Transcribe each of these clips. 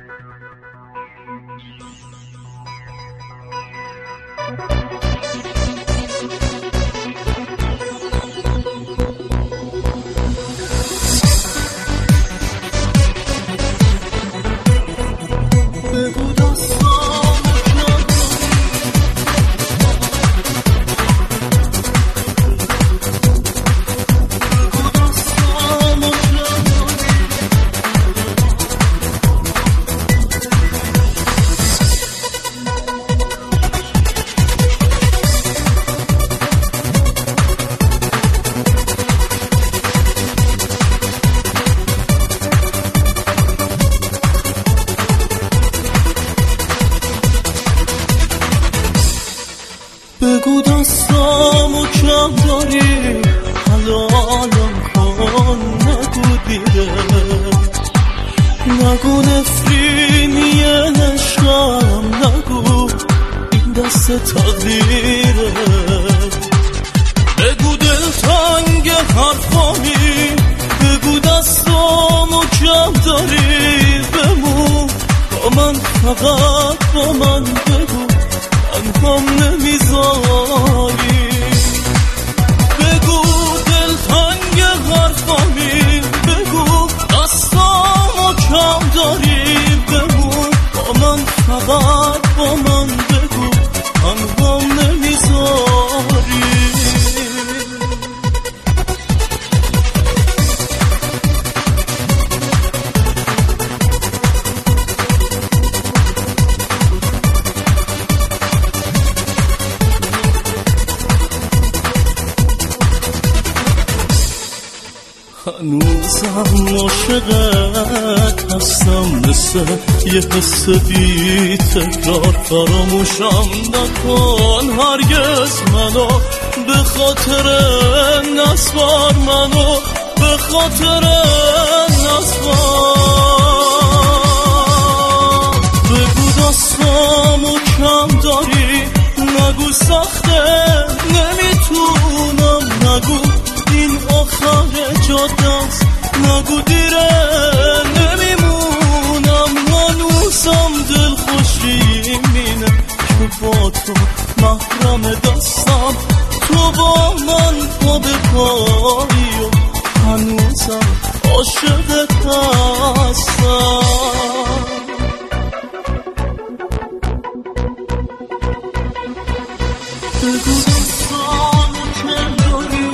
بگو دستامو کم داری حلالم کن، نگو دیره، نگو نفرینی عشقم، نگو این دست تقدیره. بگو دلتنگ حرفامی، بگو دستامو کم داری، بمون با من، فقط با من بگو تنهام نمیذاری. بگو دلتنگ حرفامی، بگو دستامو کم داری، بمون با من، فقط با من بگو تنهام نمیذاری. هنوزم عاشقت هستم، مثل یه حس بی تکرار. فراموشم نکن هرگز منو، به خاطر نسوار منو، به خاطر نسوار. بگو دستامو کم داری، نگو سخته نمیتونم، نگو این آخر جاده است، نگو دیره نمیمونم. هنوزم دل خوشی مینه که با تو محرم دستم، تو با من پا به پایی و هنوزم عاشقت هستم. بگو دستامو کم داری،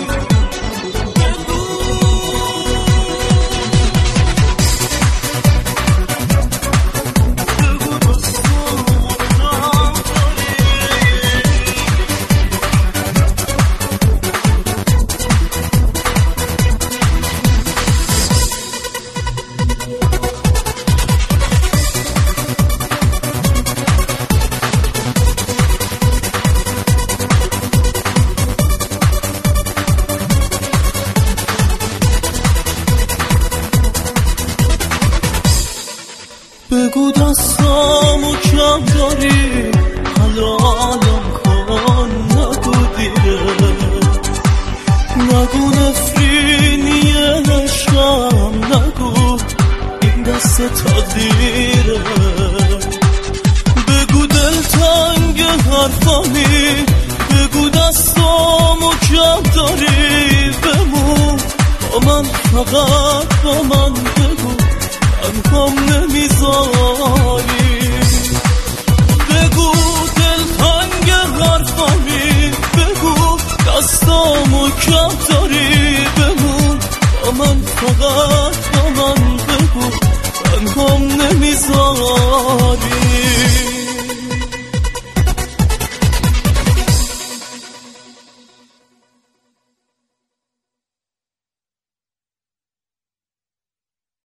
بگو دستامو کم داری حلالم کن، نگو دیره، نگو نفرینی عشقم، نگو این دست تقدیره. بگو دلتنگ حرفامی، بگو دستامو کم داری، بمون با من، فقط با من بگو تنهام نمیذاری. بگو دلتنگ حرفامی، بگو دستامو کم داری، بمون با من، فقط با من بگو تنهام نمیذاری.